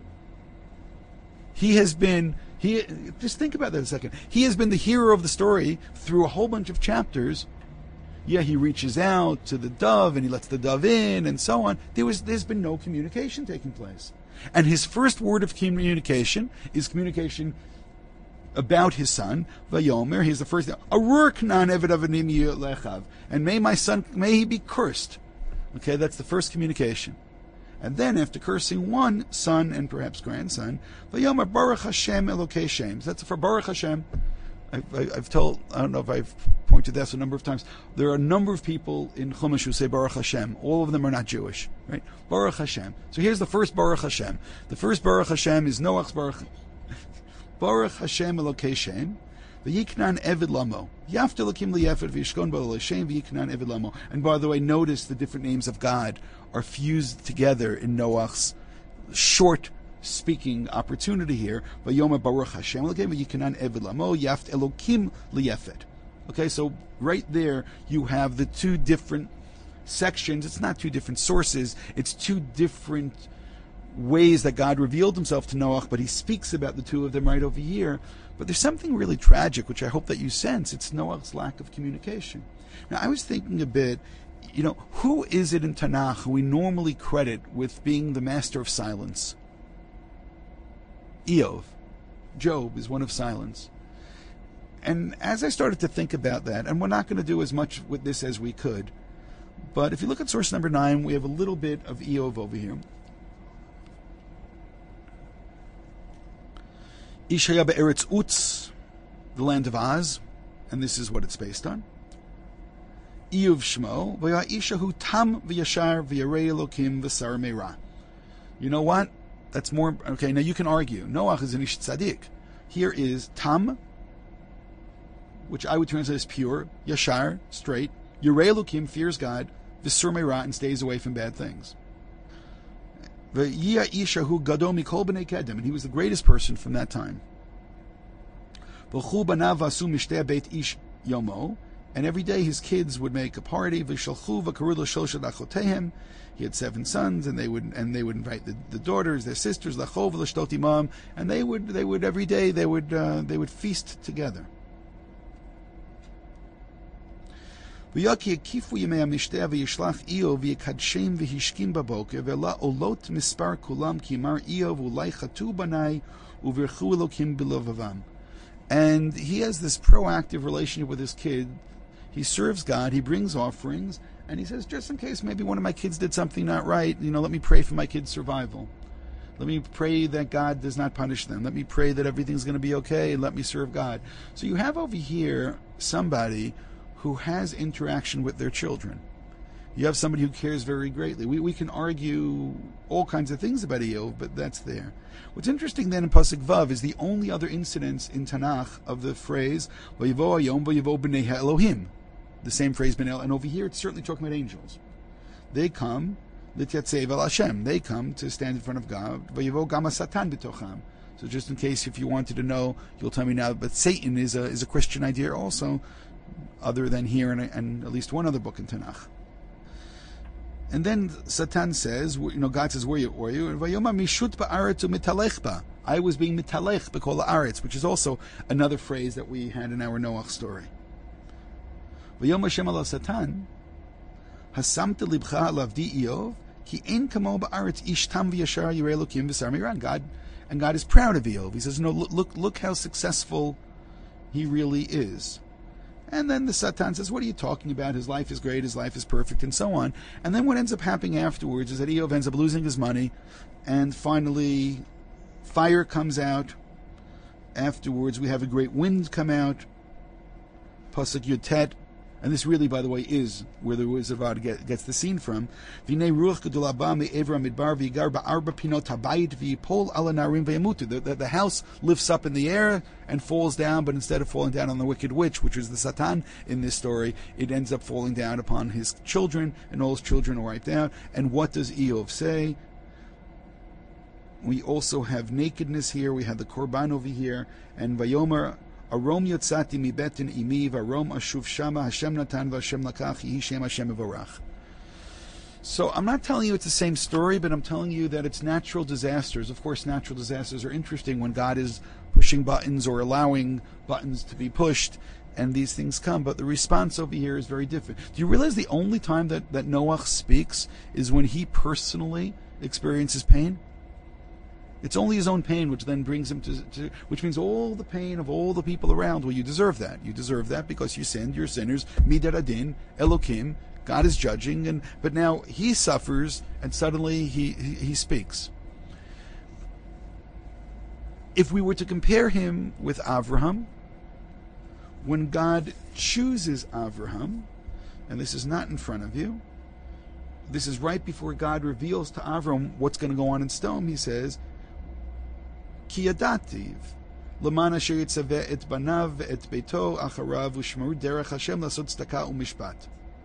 Just think about that a second. He has been the hero of the story through a whole bunch of chapters. Yeah, he reaches out to the dove and he lets the dove in and so on. There's been no communication taking place. And his first word of communication is communication about his son, Vayomer. He's the first thing. Arur knan eved avanim lechav. And may he be cursed. Okay, that's the first communication. And then, after cursing one son and perhaps grandson, Vayomer Baruch Hashem Elokei Shem. That's for Baruch Hashem. I've told, I don't know if I've pointed this a number of times, there are a number of people in Chumash who say Baruch Hashem. All of them are not Jewish, right? Baruch Hashem. So here's the first Baruch Hashem. The first Baruch Hashem is Noach's Baruch. Baruch Hashem Elokei Shem. V'yiknan Eved Lamo. Yafta Elokim Liyefet V'yishkon Bo Shem V'yiknan Eved Lamo. And by the way, notice the different names of God are fused together in Noach's short speaking opportunity here. Vayomer Baruch Hashem Elokim V'yiknan Eved Lamo. Yaft Elokim Liyefet. Okay, so right there you have the two different sections. It's not two different sources. It's two different ways that God revealed himself to Noach, but he speaks about the two of them right over here. But there's something really tragic, which I hope that you sense. It's Noach's lack of communication. Now, I was thinking a bit, who is it in Tanakh who we normally credit with being the master of silence? Eov. Job is one of silence. And as I started to think about that, and we're not going to do as much with this as we could, but if you look at source number 9, we have a little bit of Eov over here. Ishaya be'eretz Utz, the land of Oz, and this is what it's based on. Eov Shmo, v'ya'isha hu tam v'yashar v'yarei Elokim v'sar meira. You know what? That's more, okay, now you can argue. Noach is an ish tzaddik. Here is tam, which I would translate as pure, yashar, straight, Yirei Elokim, fears God, v'sur meira, and stays away from bad things. V'yia hu gadol mikol b'nei kedem, and he was the greatest person from that time. V'chu banav v'asu mishteh beit ish yomo, and every day his kids would make a party. V'shalchu v'karu lo shoshet achotehem. He had 7 sons, and they would invite the daughters, their sisters, lachov l'shtot imam, and they would every day they would feast together. V'yaki akifu yemei hamishteh v'yishlach Eov v'yikadshem v'hishkim baboker ve'la olot mispar kulam ki mar Eov ulai chatu banai uvirchu Elokim bilovavam. And he has this proactive relationship with his kid. He serves God, he brings offerings, and he says, just in case maybe one of my kids did something not right, let me pray for my kid's survival. Let me pray that God does not punish them. Let me pray that everything's going to be okay, and let me serve God. So you have over here somebody who has interaction with their children. You have somebody who cares very greatly. We can argue all kinds of things about Eov, but that's there. What's interesting then in Pasuk Vav is the only other incidence in Tanakh of the phrase Vayivo Hayom Vayivo B'nei Elohim. The same phrase, and over here it's certainly talking about angels. They come, L'Tyatzeiv El Hashem. They come to stand in front of God. Vayivo Gama Satan B'tocham. So just in case if you wanted to know, you'll tell me now. But Satan is a Christian idea also, other than here and at least one other book in Tanakh. And then Satan says, God says, were you? And Vayoma mishut ba'aretz u'mitalech. I was being mitalech b'kol ha'aretz, which is also another phrase that we had in our Noach story. Vayoma Hashem ala Satan, hasamta libcha alavdi Eov, ki ein kamo ba'aretz ish tam v'yashar yirei Elokim v'sar miran. God is proud of Eov. He says, no, look how successful he really is. And then the Satan says, what are you talking about? His life is great, his life is perfect, and so on. And then what ends up happening afterwards is that Eov ends up losing his money, and finally fire comes out. Afterwards we have a great wind come out, Pasuk Yud Tet, and this really, by the way, is where the Wizard of Oz gets the scene from. The house lifts up in the air and falls down, but instead of falling down on the wicked witch, which is the Satan in this story, it ends up falling down upon his children, and all his children are wiped out. And what does Eov say? We also have nakedness here. We have the Korban over here, and Vayomer Arom yotzati mi betin imi v'arom ashuv shama Hashem natan v'Hashem lakach yihi shem Hashem evorach. So I'm not telling you it's the same story, but I'm telling you that it's natural disasters. Of course, natural disasters are interesting when God is pushing buttons or allowing buttons to be pushed, and these things come. But the response over here is very different. Do you realize the only time that Noach speaks is when he personally experiences pain? It's only his own pain which then brings him to which means all the pain of all the people around. Well, you deserve that. You deserve that because you sinned. You're sinners. Midat Adin, Elokim. God is judging, but now he suffers, and suddenly he speaks. If we were to compare him with Avraham, when God chooses Avraham, and this is not in front of you, this is right before God reveals to Avraham what's going to go on in Sodom. He says, Ki yadativ, l'man asher yitzaveh et banav et beito acharav u'shmeru derech Hashem lasot tzedakah u'mishpat.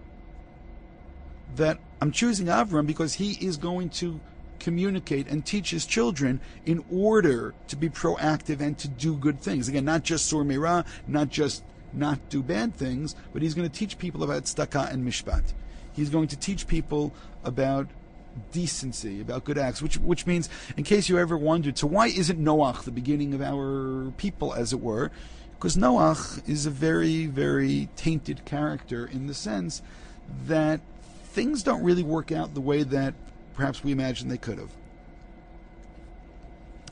That I'm choosing Avram because he is going to communicate and teach his children in order to be proactive and to do good things. Again, not just sur meirah, not just not do bad things, but he's going to teach people about tzedakah and mishpat. He's going to teach people about decency, about good acts, which means, in case you ever wondered, so why isn't Noach the beginning of our people, as it were? Because Noach is a very, very tainted character in the sense that things don't really work out the way that perhaps we imagined they could have.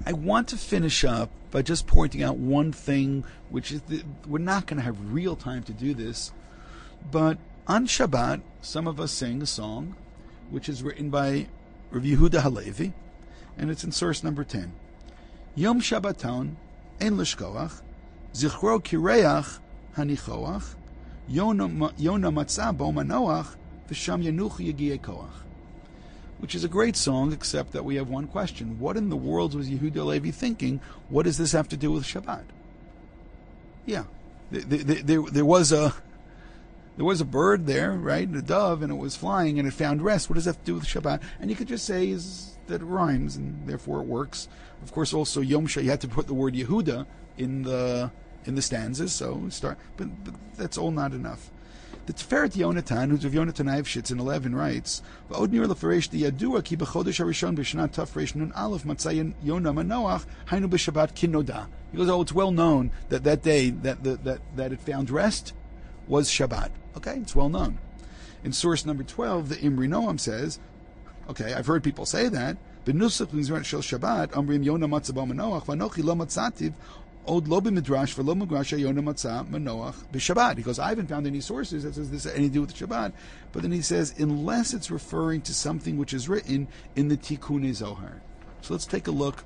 I want to finish up by just pointing out one thing, which is we're not going to have real time to do this, but on Shabbat, some of us sing a song, which is written by Rav Yehuda Halevi, and it's in source number 10. Yom Shabbaton ein lishkoach, zichro kireach hanichoach, Yona matzah bo manoach, v'sham yanuch yagiye koach. Which is a great song, except that we have one question. What in the world was Yehuda Halevi thinking? What does this have to do with Shabbat? Yeah, there was a bird there, right, a dove, and it was flying, and it found rest. What does that have to do with Shabbat? And you could just say that it rhymes, and therefore it works. Of course, also Yom Shah, you had to put the word Yehuda in the stanzas, so start. But that's all not enough. The Tiferet Yonatan, who's of Yonatan Eivshitz in 11, writes, "V'od nir lefaresh the Yadua ki b'chodesh harishon b'shnat tafresh nun aleph matzay Yona manoach hainu b'Shabbat kinoda." He goes, it's well known that day that it found rest was Shabbat. Okay, it's well known. In source number 12, the Imri Noam says, okay, I've heard people say that, b'nusach b'nizrat shel Shabbat amrim Yona matzah bo manoach v'anochi lo matzativ Od lo b'midrash v'lo midrash Yona matzah manoach b'Shabbat. He goes, I haven't found any sources that says this has anything to do with Shabbat. But then he says, unless it's referring to something which is written in the Tikkun Zohar. So let's take a look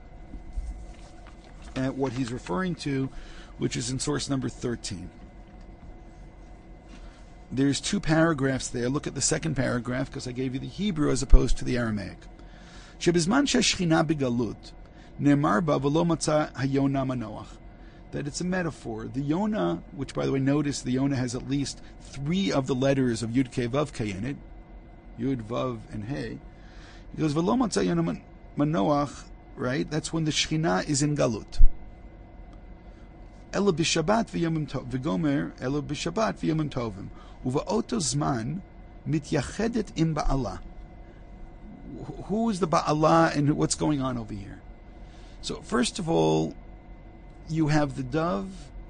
at what he's referring to, which is in source number 13. There's 2 paragraphs there. Look at the second paragraph, because I gave you the Hebrew as opposed to the Aramaic. Shebizman sheshchina b'galut ne'mar ba v'lo matzah hayona manoach. That it's a metaphor. The Yona, which by the way, notice the Yona has at least 3 of the letters of Yud Kei Vav Kei in it, Yud, Vav, and Hey. He goes, V'lo matzah Yona manoach, right? That's when the Shechina is in Galut. Ela b'Shabbat v'yomim tovim, v'gomer ela b'Shabbat v'yomim tovim. Uva'oto zman mityachedet im ba'ala. Who is the ba'ala and what's going on over here? So first of all, you have the dove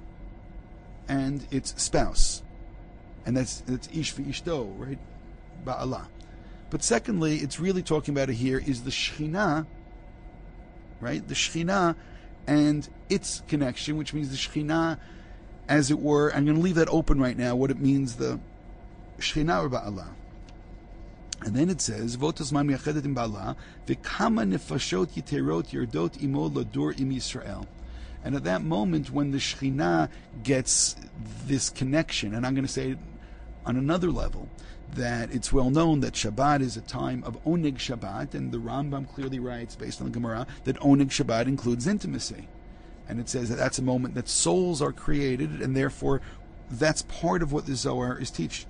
and its spouse, and that's ish v'ishto, right? Ba'ala. But secondly, it's really talking about it here is the Shechina, right? The Shechina and its connection, which means the Shechina, as it were. I'm going to leave that open right now, what it means, the Shechina or Ba'ala. And then it says, Votazman miyachedet im Ba'ala, v'kama nefashot yiterot yerdot imo ladur im Yisrael. And at that moment, when the Shekhinah gets this connection, and I'm going to say on another level, that it's well known that Shabbat is a time of Oneg Shabbat, and the Rambam clearly writes, based on the Gemara, that Oneg Shabbat includes intimacy. And it says that that's a moment that souls are created, and therefore that's part of what the Zohar is teaching.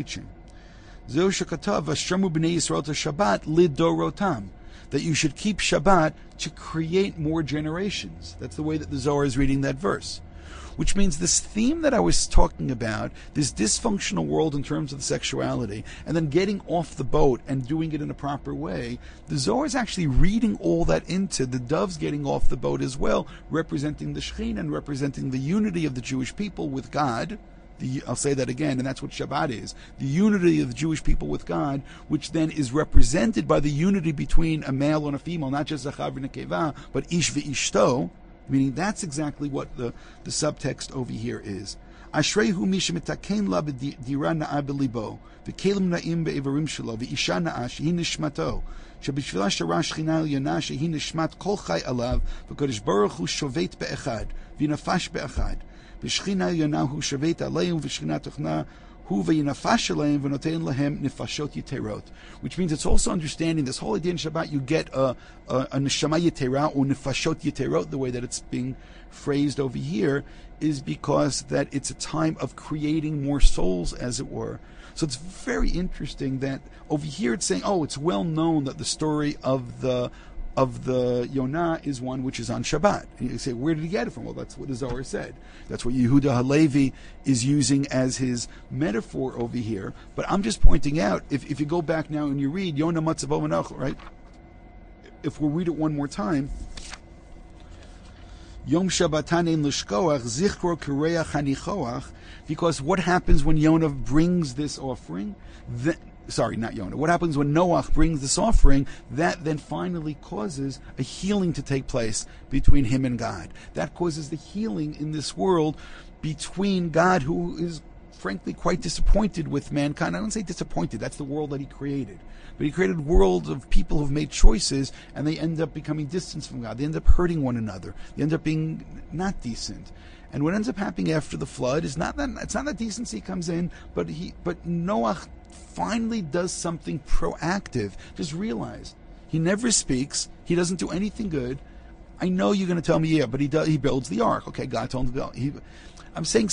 Zeh shekatav v'ashramu b'nei Yisrael to Shabbat lidorotam. That you should keep Shabbat to create more generations. That's the way that the Zohar is reading that verse. Which means this theme that I was talking about, this dysfunctional world in terms of the sexuality, and then getting off the boat and doing it in a proper way, the Zohar is actually reading all that into the doves getting off the boat as well, representing the Shekhinah and representing the unity of the Jewish people with God. I'll say that again, and that's what Shabbat is. The unity of the Jewish people with God, which then is represented by the unity between a male and a female, not just Zachar v'Nekeva, but Ish v'Ishto, meaning that's exactly what the subtext over here is. Ashreihu mi shemitaken la b'dira na'a b'libo, v'kelim na'im be'evarim shelo, v'isha na'a shehi nishmato, שבשבילה שרה שכינה עליונה שהיא נשמת כל חי עליו, וקדוש ברוך הוא שובת באחד, וינפש באחד. ושכינה עליונה הוא שובת עליהם, ושכינה תוכנה הוא וינפש עליהם, ונותן להם נפשות יתרות. Which means it's also understanding this whole idea in Shabbat, you get a neshama yetera or nefashot yeterot, the way that it's being phrased over here, is because that it's a time of creating more souls, as it were. So it's very interesting that over here it's saying, it's well known that the story of the Yonah is one which is on Shabbat. And you say, where did he get it from? Well, that's what the Zohar said. That's what Yehuda Halevi is using as his metaphor over here. But I'm just pointing out, if you go back now and you read Yonah Matzah Bo Manoach, right? If we'll read it one more time, Yom Shabbatan Ein Lishkoach Zichro Kireach Hanichoach, because what happens when Yonah brings this offering? Sorry, not Yonah. What happens when Noach brings this offering? That then finally causes a healing to take place between him and God. That causes the healing in this world between God, who is frankly quite disappointed with mankind. I don't say disappointed, that's the world that he created. But he created worlds of people who've made choices, and they end up becoming distant from God. They end up hurting one another. They end up being not decent. And what ends up happening after the flood is not that decency comes in, but Noach finally does something proactive. Just realize, he never speaks. He doesn't do anything good. I know you're going to tell me, yeah, but he builds the ark. Okay, God told him to build. I'm saying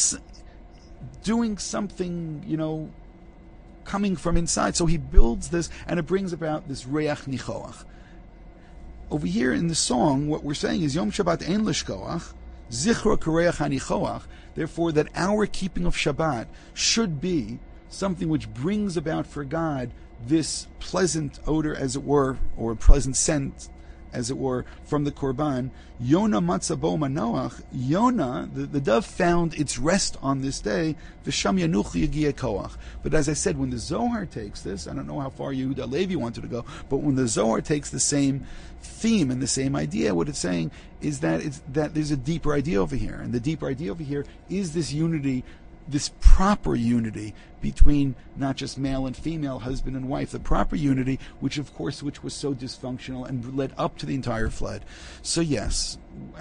doing something, coming from inside. So he builds this, and it brings about this reach nichoach. Over here in the song, what we're saying is Yom Shabbat ein lishkoach, zichra kareach hanichoach. Therefore, that our keeping of Shabbat should be something which brings about for God this pleasant odor, as it were, or pleasant scent, as it were, from the Korban. Yonah matzah bo manoach. Yonah, the dove found its rest on this day. V'sham yanuch yagia koach. But as I said, when the Zohar takes this, I don't know how far Yehuda Levi wanted to go, but when the Zohar takes the same theme and the same idea, what it's saying is that there's a deeper idea over here, and the deeper idea over here is this unity, this proper unity between not just male and female, husband and wife, the proper unity, which was so dysfunctional and led up to the entire flood. So yes,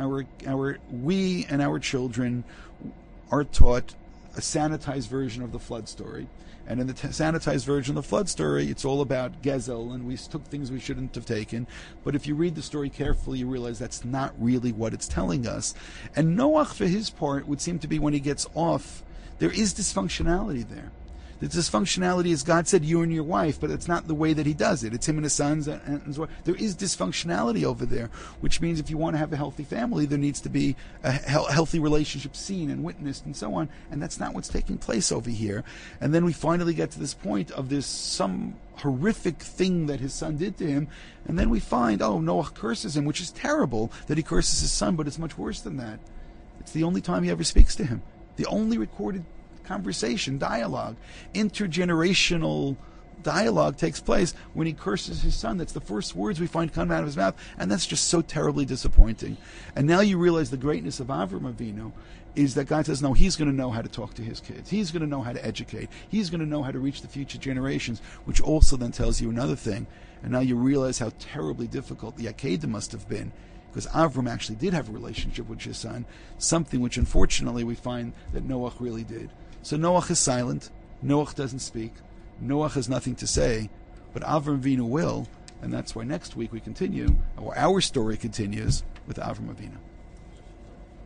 we and our children are taught a sanitized version of the flood story. And in the sanitized version of the flood story, it's all about Gezel, and we took things we shouldn't have taken. But if you read the story carefully, you realize that's not really what it's telling us. And Noach, for his part, would seem to be when he gets off, there is dysfunctionality there. The dysfunctionality is God said you and your wife, but it's not the way that he does it. It's him and his sons and so on. There is dysfunctionality over there, which means if you want to have a healthy family, there needs to be a healthy relationship seen and witnessed and so on. And that's not what's taking place over here. And then we finally get to this point of some horrific thing that his son did to him. And then we find, Noah curses him, which is terrible that he curses his son, but it's much worse than that. It's the only time he ever speaks to him. The only recorded conversation, dialogue, intergenerational dialogue takes place when he curses his son. That's the first words we find come out of his mouth, and that's just so terribly disappointing. And now you realize the greatness of Avram Avinu is that God says, no, he's going to know how to talk to his kids. He's going to know how to educate. He's going to know how to reach the future generations, which also then tells you another thing. And now you realize how terribly difficult the Akedah must have been, because Avram actually did have a relationship with his son, something which unfortunately we find that Noach really did. So Noach is silent, Noach doesn't speak, Noach has nothing to say, but Avram Avinu will, and that's why next week we continue, or our story continues with Avram Avinu.